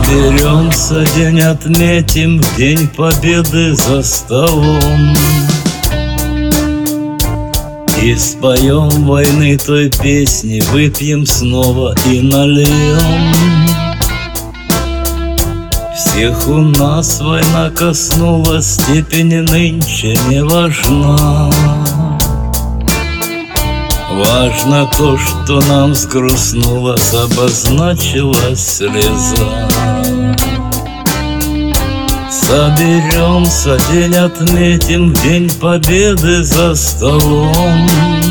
Соберемся, день отметим, День Победы за столом. И споем войны той песни, выпьем снова и нальем. Всех у нас война коснулась, степень нынче не важна. Важно то, что нам сгрустнулось, обозначилась слеза. Соберемся, день отметим, День Победы за столом.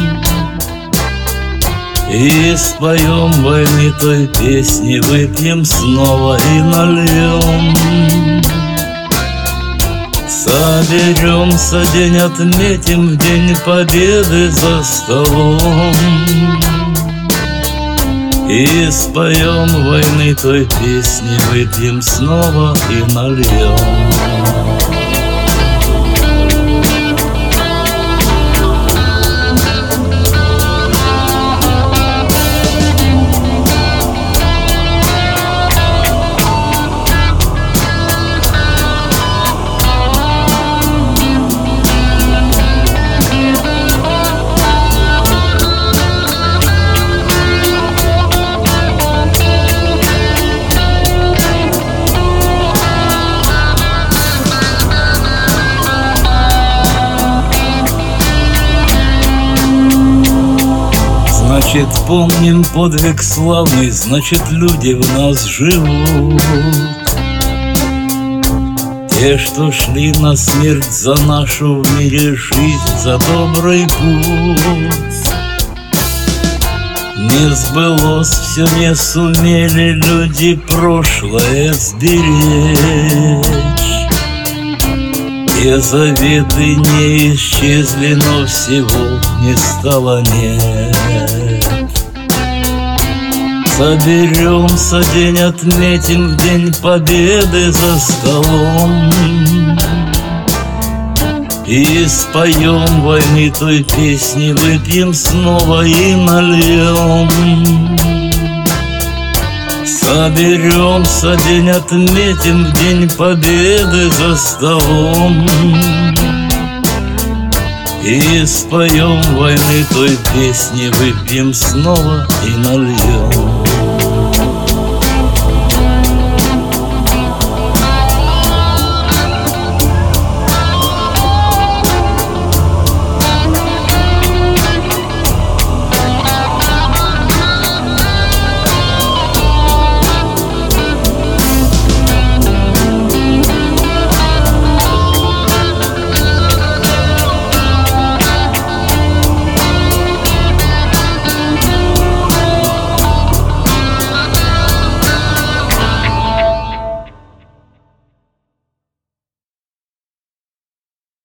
И споем войны той песни, выпьем снова и нальем. Соберемся, день отметим, День Победы за столом. И споем войны той песни, выпьем снова и нальем. Значит, помним подвиг славный, значит, люди в нас живут. Те, что шли на смерть за нашу в мире жизнь, за добрый путь. Не сбылось, все не сумели люди прошлое сберечь. Те заветы не исчезли, но всего не стало нет. Соберемся, день отметим, День Победы за столом. И споем войны той песни, выпьем снова и нальем. Соберемся, день отметим, День Победы за столом. И споем войны той песни, выпьем снова и нальем.